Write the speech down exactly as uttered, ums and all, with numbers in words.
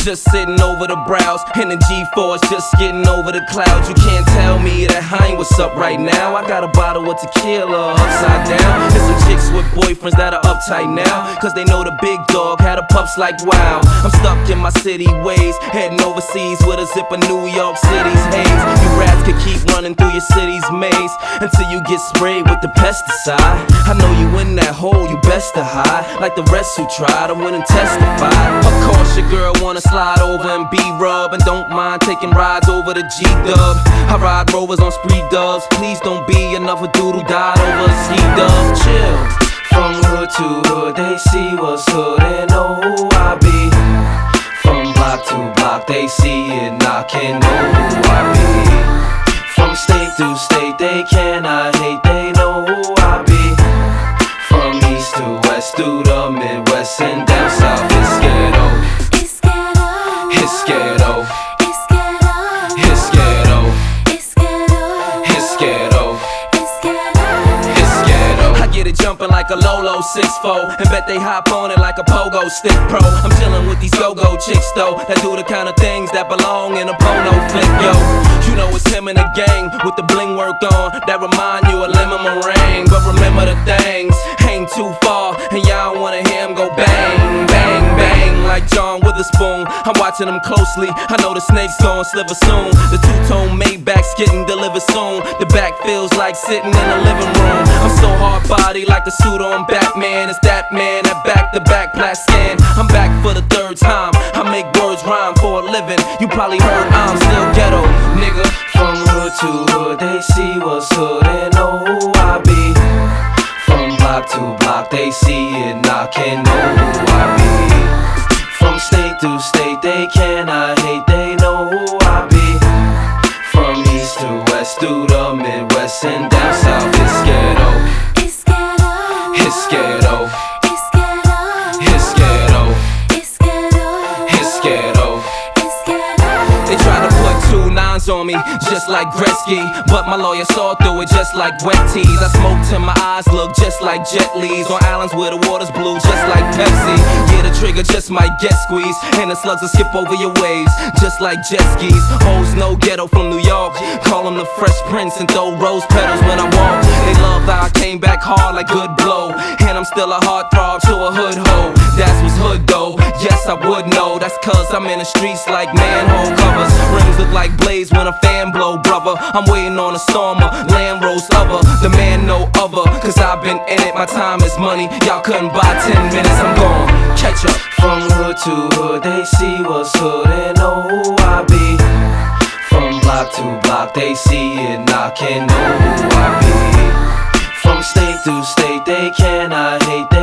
just sitting over the brows, and the G-force just getting over the clouds. You can't tell me that I ain't what's up right now. I got a bottle of tequila upside down. There's some chicks with boyfriends that are uptight now, cause they know the big dog had a pups like wow. I'm stuck in my city ways, heading overseas with a zip of New York City's haze. You rats could keep running through your city's maze until you get sprayed with the pesticide. I know you in that hole, you best to hide, like the rest who try to win and testify. Of course your girl wanna slide over and be rubbed, and don't mind taking rides over the G-dub. I ride Rovers on spree dubs. Please don't be another dude who died over a ski dub. Chill. From hood to hood, they see what's hood and know who I be. From block to block, they see it knocking, know who I be. From state to state, they cannot hate, they know who I be. From east to west, through the Midwest and down south, it's ghetto. It's ghetto. It's ghetto. It's ghetto. It's ghetto. It's ghetto. It's ghetto. It's ghetto. It's ghetto. I get it jumping like a Lolo six four, and bet they hop on it like a pogo stick pro. I'm chillin' with these go-go chicks though, that do the kind of things that belong in a porno flick, yo. You know it's him and the gang with the bling work on, that remind you of Lemon Meringue. But remember the things ain't too far, and y'all wanna hear him go bang, bang, bang like John Witherspoon. I'm watching him closely, I know the snake's gon' sliver soon. The two-tone Maybach's getting delivered soon. The back feels like sitting in the living room. I'm so hard body like the suit on Batman. It's that man, that back-to-back plat scan. I'm back for the third time, I make words rhyme for a living. You probably heard I'm still ghetto, nigga. From hood to hood, they see what's hood and know who I be. From block to block, they see it knocking, know who I be. From state to state, they cannot hate, they know who I be. From east to west, through the Midwest and down south, it's ghetto. It's ghetto. It's ghetto. It's ghetto. It's ghetto. It's ghetto. It's ghetto. It's ghetto. They try to put two nines on me, just like Gretzky, but my lawyer saw through it just like wet teas. I smoke till my eyes look just like Jet Li's, on islands where the water's blue just like Pepsi. Yeah, the trigger just might get squeezed, and the slugs will skip over your waves just like jet skis. Hoes no ghetto from New York, call him the Fresh Prince and throw rose petals when I walk. They love how I came back hard like good blow, and I'm still a heartthrob to a hood hoe. That's what's hood though, yes I would know. That's cause I'm in the streets like manhole covers. Rings look like blades when a fan blow, brother. I'm waiting on a stormer, land rose lover. The man no other, cause I've been in it. My time is money, y'all couldn't buy ten minutes. I'm gone, catch up. From hood to hood, they see what's hood and know who I be. From block to block, they see it knocking, know who I be. From state to state, they cannot hate,